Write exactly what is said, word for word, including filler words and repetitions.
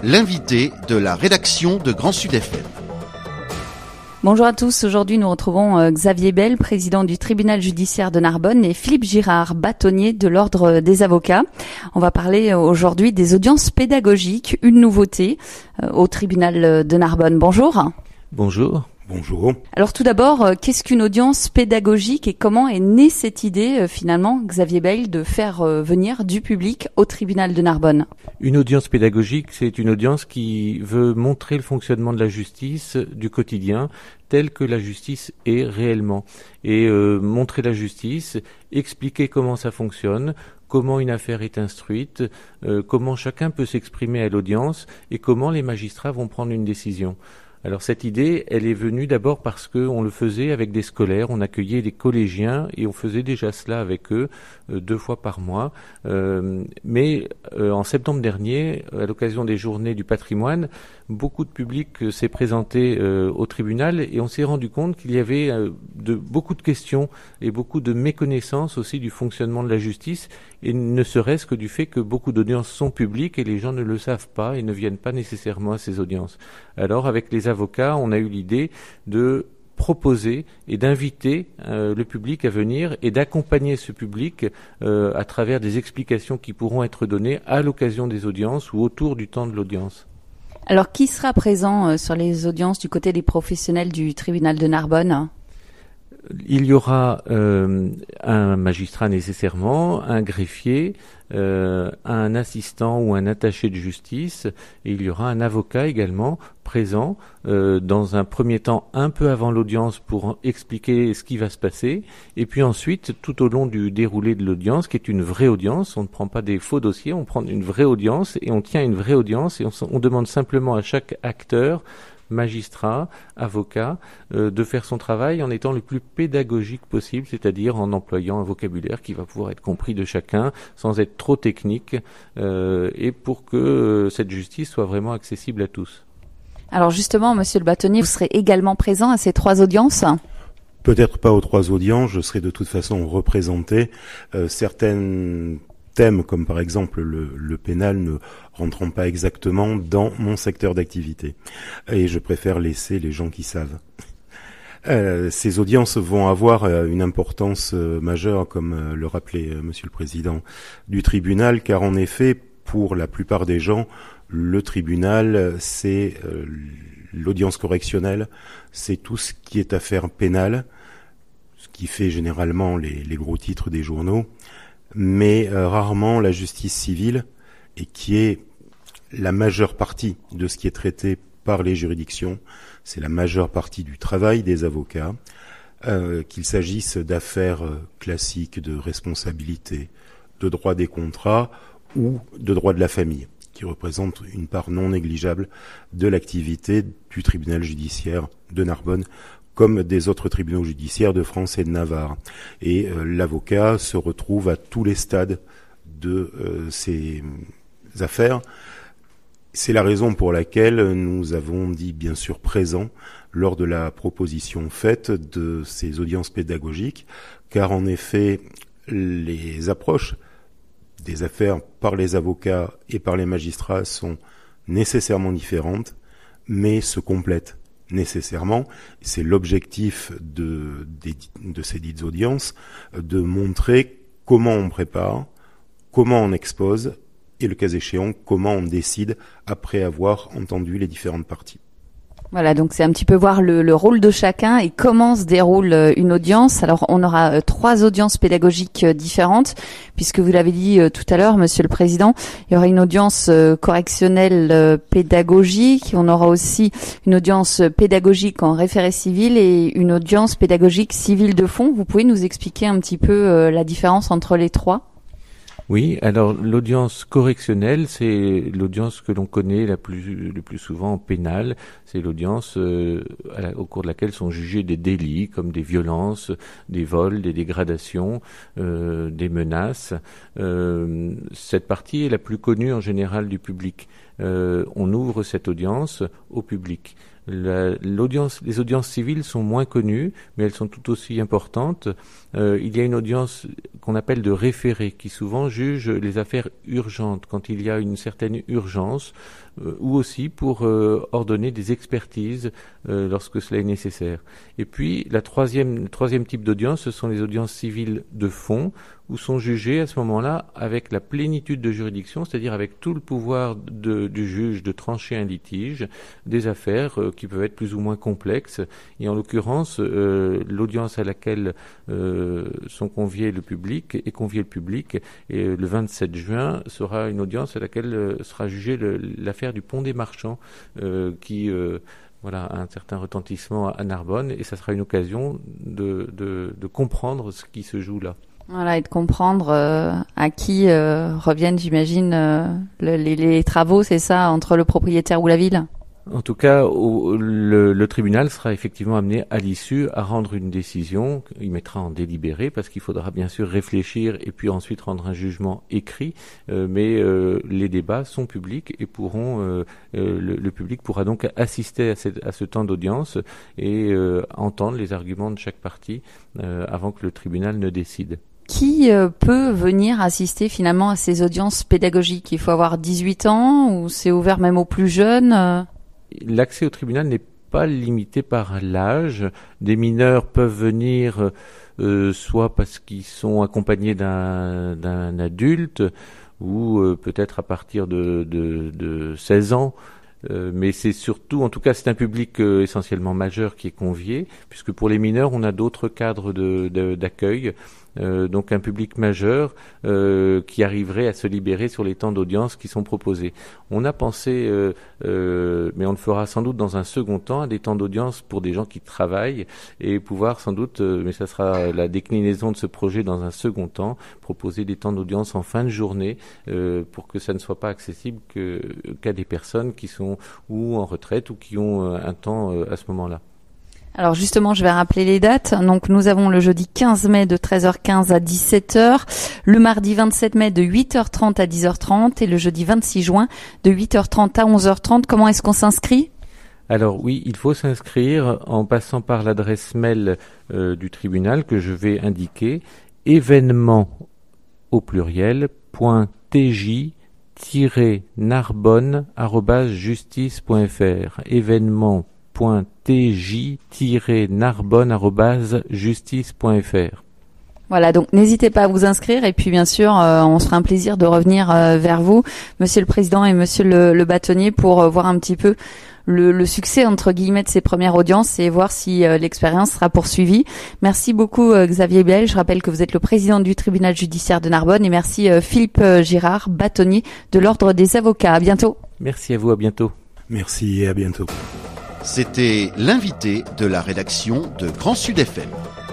l'invité de la rédaction de Grand Sud F M. Bonjour à tous, aujourd'hui nous retrouvons euh, Xavier Bel, président du tribunal judiciaire de Narbonne, et Philippe Girard, bâtonnier de l'ordre des avocats. On va parler euh, aujourd'hui des audiences pédagogiques, une nouveauté euh, au tribunal de Narbonne. Bonjour. Bonjour. Bonjour. Alors tout d'abord, euh, qu'est-ce qu'une audience pédagogique et comment est née cette idée euh, finalement, Xavier Bel, de faire euh, venir du public au tribunal de Narbonne? Une audience pédagogique, c'est une audience qui veut montrer le fonctionnement de la justice du quotidien tel que la justice est réellement. Et euh, montrer la justice, expliquer comment ça fonctionne, comment une affaire est instruite, euh, comment chacun peut s'exprimer à l'audience et comment les magistrats vont prendre une décision. Alors cette idée, elle est venue d'abord parce qu'on le faisait avec des scolaires, on accueillait des collégiens et on faisait déjà cela avec eux euh, deux fois par mois. Euh, mais euh, en septembre dernier, à l'occasion des Journées du patrimoine, beaucoup de public euh, s'est présenté euh, au tribunal et on s'est rendu compte qu'il y avait euh, de, beaucoup de questions et beaucoup de méconnaissances aussi du fonctionnement de la justice, et ne serait-ce que du fait que beaucoup d'audiences sont publiques et les gens ne le savent pas et ne viennent pas nécessairement à ces audiences. Alors avec les avocats, on a eu l'idée de proposer et d'inviter euh, le public à venir et d'accompagner ce public euh, à travers des explications qui pourront être données à l'occasion des audiences ou autour du temps de l'audience. Alors qui sera présent euh, sur les audiences du côté des professionnels du tribunal de Narbonne ? Il y aura euh, un magistrat nécessairement, un greffier, euh, un assistant ou un attaché de justice, et il y aura un avocat également présent euh, dans un premier temps un peu avant l'audience pour expliquer ce qui va se passer, et puis ensuite tout au long du déroulé de l'audience, qui est une vraie audience, on ne prend pas des faux dossiers, on prend une vraie audience et on tient une vraie audience et on, on demande simplement à chaque acteur, magistrat, avocat, euh, de faire son travail en étant le plus pédagogique possible, c'est-à-dire en employant un vocabulaire qui va pouvoir être compris de chacun sans être trop technique, euh, et pour que euh, cette justice soit vraiment accessible à tous. Alors justement, monsieur le bâtonnier, vous serez également présent à ces trois audiences ? Peut-être pas aux trois audiences, je serai de toute façon représenté. Euh, certaines thèmes, comme par exemple le, le pénal, ne rentreront pas exactement dans mon secteur d'activité. Et je préfère laisser les gens qui savent. Euh, ces audiences vont avoir euh, une importance euh, majeure, comme euh, le rappelait euh, Monsieur le Président du tribunal, car en effet, pour la plupart des gens, le tribunal, c'est euh, l'audience correctionnelle, c'est tout ce qui est affaire pénale, ce qui fait généralement les, les gros titres des journaux, mais euh, rarement la justice civile, et qui est la majeure partie de ce qui est traité par les juridictions. C'est la majeure partie du travail des avocats, euh, qu'il s'agisse d'affaires euh, classiques de responsabilité, de droit des contrats ou de droit de la famille, qui représente une part non négligeable de l'activité du tribunal judiciaire de Narbonne, comme des autres tribunaux judiciaires de France et de Navarre. Et euh, l'avocat se retrouve à tous les stades de euh, ces affaires. C'est la raison pour laquelle nous avons dit bien sûr présent lors de la proposition faite de ces audiences pédagogiques, car en effet, les approches des affaires par les avocats et par les magistrats sont nécessairement différentes, mais se complètent nécessairement. C'est l'objectif de, de, de ces dites audiences, de montrer comment on prépare, comment on expose, et le cas échéant, comment on décide après avoir entendu les différentes parties. Voilà, donc c'est un petit peu voir le, le rôle de chacun et comment se déroule une audience. Alors on aura euh, trois audiences pédagogiques euh, différentes, puisque vous l'avez dit euh, tout à l'heure, Monsieur le Président, il y aura une audience euh, correctionnelle euh, pédagogique, on aura aussi une audience pédagogique en référé civil et une audience pédagogique civile de fond. Vous pouvez nous expliquer un petit peu euh, la différence entre les trois ? Oui, alors l'audience correctionnelle, c'est l'audience que l'on connaît la plus, le plus souvent en pénal. C'est l'audience euh, à la, au cours de laquelle sont jugés des délits comme des violences, des vols, des dégradations, euh, des menaces. Euh, cette partie est la plus connue en général du public. Euh, on ouvre cette audience au public. La, l'audience, les audiences civiles sont moins connues, mais elles sont tout aussi importantes. Euh, il y a une audience qu'on appelle de référé, qui souvent juge les affaires urgentes, quand il y a une certaine urgence, euh, ou aussi pour euh, ordonner des expertises euh, lorsque cela est nécessaire. Et puis, la troisième, le troisième type d'audience, ce sont les audiences civiles de fond, où sont jugés à ce moment-là avec la plénitude de juridiction, c'est-à-dire avec tout le pouvoir de, du juge de trancher un litige, des affaires euh, qui peuvent être plus ou moins complexes. Et en l'occurrence, euh, l'audience à laquelle euh, sont conviés le public est convié le public, et euh, le vingt-sept juin sera une audience à laquelle euh, sera jugée le, l'affaire du pont des Marchands, euh, qui euh, voilà, a un certain retentissement à Narbonne, et ça sera une occasion de, de, de comprendre ce qui se joue là. Voilà, et de comprendre euh, à qui euh, reviennent, j'imagine, euh, le, les, les travaux, c'est ça, entre le propriétaire ou la ville ? En tout cas, au, le, le tribunal sera effectivement amené à l'issue à rendre une décision. Il mettra en délibéré parce qu'il faudra bien sûr réfléchir et puis ensuite rendre un jugement écrit. Euh, mais euh, les débats sont publics et pourront euh, euh, le, le public pourra donc assister à, cette, à ce temps d'audience et euh, entendre les arguments de chaque partie euh, avant que le tribunal ne décide. Qui euh, peut venir assister finalement à ces audiences pédagogiques ? Il faut avoir dix-huit ans ou c'est ouvert même aux plus jeunes euh L'accès au tribunal n'est pas limité par l'âge. Des mineurs peuvent venir euh, soit parce qu'ils sont accompagnés d'un, d'un adulte ou euh, peut-être à partir de, de, de seize ans. Euh, mais c'est surtout, en tout cas, c'est un public euh, essentiellement majeur qui est convié, puisque pour les mineurs, on a d'autres cadres de, de, d'accueil, euh, donc un public majeur euh, qui arriverait à se libérer sur les temps d'audience qui sont proposés. On a pensé, euh, euh, mais on le fera sans doute dans un second temps, à des temps d'audience pour des gens qui travaillent et pouvoir sans doute, euh, mais ça sera la déclinaison de ce projet dans un second temps, proposer des temps d'audience en fin de journée euh, pour que ça ne soit pas accessible que, qu'à des personnes qui sont ou en retraite ou qui ont un temps à ce moment-là. Alors justement, je vais rappeler les dates. Donc nous avons le jeudi quinze mai de treize heures quinze à dix-sept heures, le mardi vingt-sept mai de huit heures trente à dix heures trente et le jeudi vingt-six juin de huit heures trente à onze heures trente. Comment est-ce qu'on s'inscrit ? Alors oui, il faut s'inscrire en passant par l'adresse mail euh, du tribunal que je vais indiquer, événement au pluriel, point tj tiret narbonne arobase justice point fr, événement point tj tiret narbonne arobase justice point fr. Voilà, donc n'hésitez pas à vous inscrire et puis bien sûr, euh, on se fera un plaisir de revenir euh, vers vous, Monsieur le Président et Monsieur le, le Bâtonnier, pour euh, voir un petit peu le, le succès entre guillemets de ces premières audiences et voir si euh, l'expérience sera poursuivie. Merci beaucoup euh, Xavier Biel. Je rappelle que vous êtes le président du tribunal judiciaire de Narbonne et merci euh, Philippe euh, Girard, bâtonnier de l'Ordre des avocats. À bientôt. Merci à vous, à bientôt. Merci et à bientôt. C'était l'invité de la rédaction de Grand Sud F M.